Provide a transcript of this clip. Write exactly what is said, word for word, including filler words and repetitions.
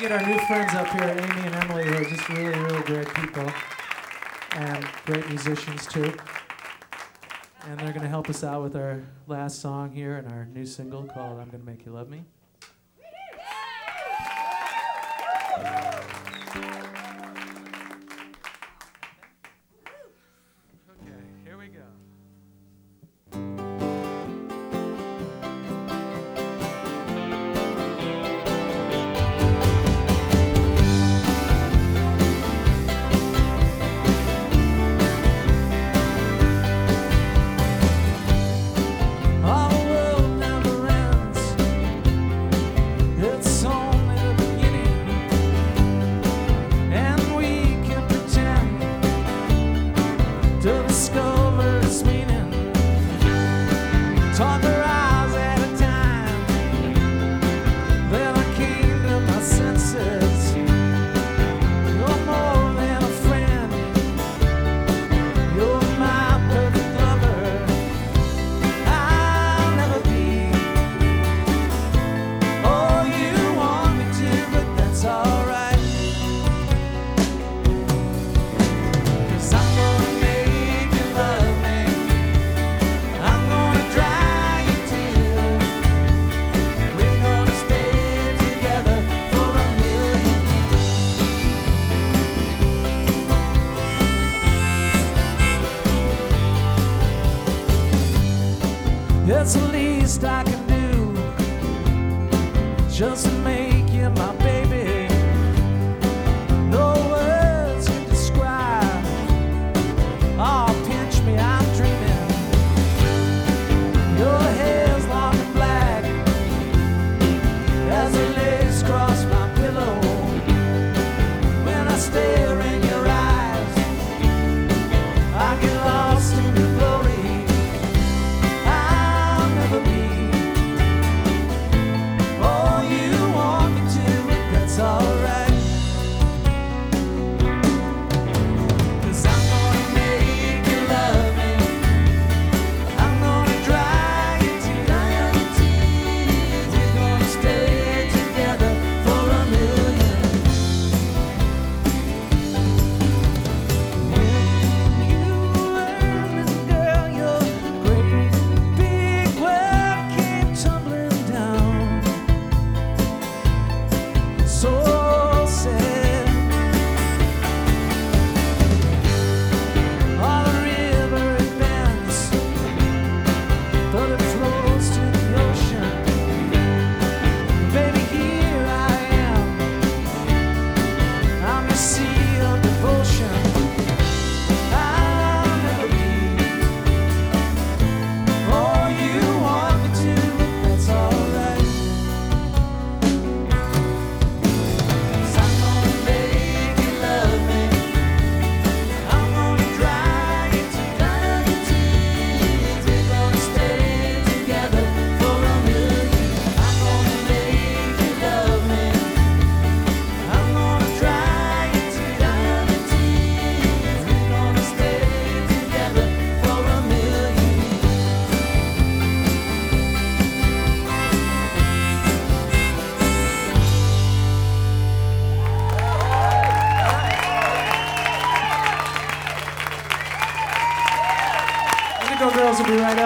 get our new friends up here, Amy and Emily, who are just really, really great people and great musicians too. And they're going to help us out with our last song here and our new single called I'm Gonna Make You Love Me. Okay, here we go. It's the least I can do, just to make you my baby. No words can describe. Oh, pinch me, I'm dreaming. Your hair's long and black as the legs cross my pillow. When I stare in your eyes, I get lost in your glory. Girls will be right